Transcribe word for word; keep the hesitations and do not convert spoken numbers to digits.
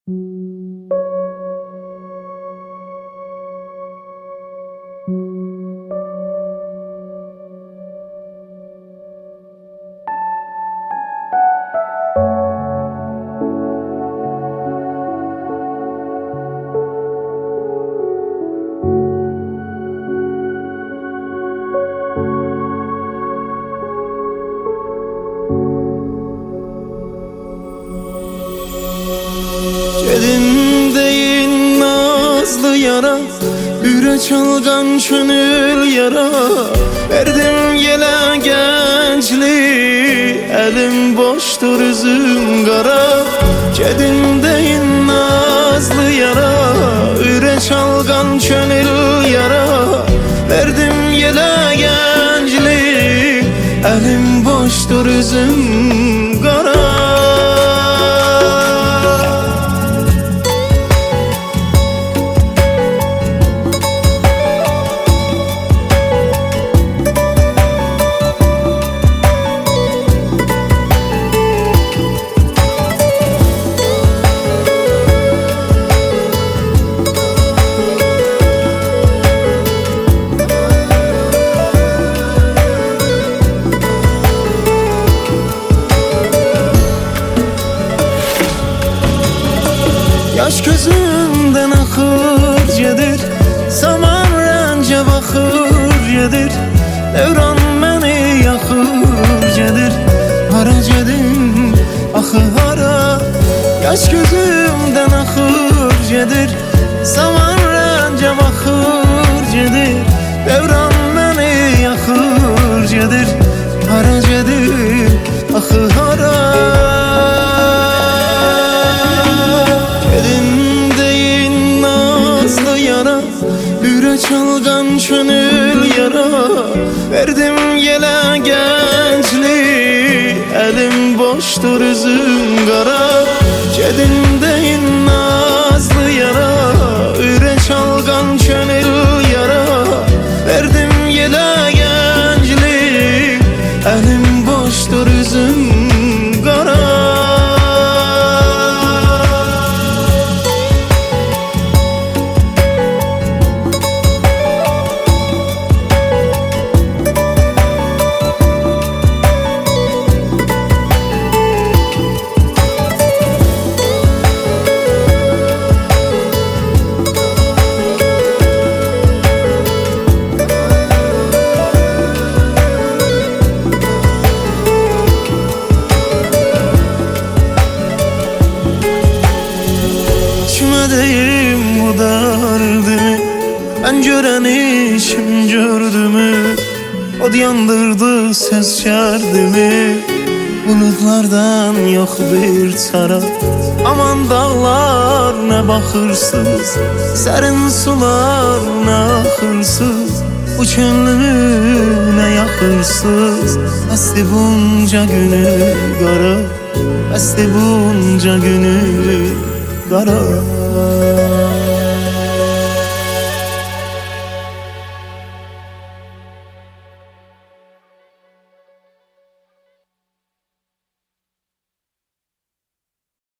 Elimdeyin nazlı yara, yüre çalgan çönül yara. Verdim yele gençliği, elim boştur üzüm kara. Kedimdeyin nazlı yara, yüre çalgan çönül yara. Verdim yele gençliği, elim boştur üzüm kara. Yaş gözümden akır gedir, zaman rəncə baxır gedir. Devran məni yaxır gedir, hara gedim axı hara. Yaş gözümden akır gedir, zaman rəncə baxır gedir. Devran məni yaxır gedir, hara gedir axı hara. Çalgan çönül yara, verdim yele gençliği, elim boştur üzüm kara. Kedimdeyin nazlı yara, yüre çalgan çönül yara. Verdim yele gençliği, elim boştur üzüm kara. Deyim bu derdimi, ben göreni kim gördü mü? O yandırdı söz şerdimi. Bulutlardan yok bir çara, aman dağlar ne bakırsız, serin sular ne akırsız. Bu könlümü ne yakırsız, besti bunca günü kara, besti bunca günü kara.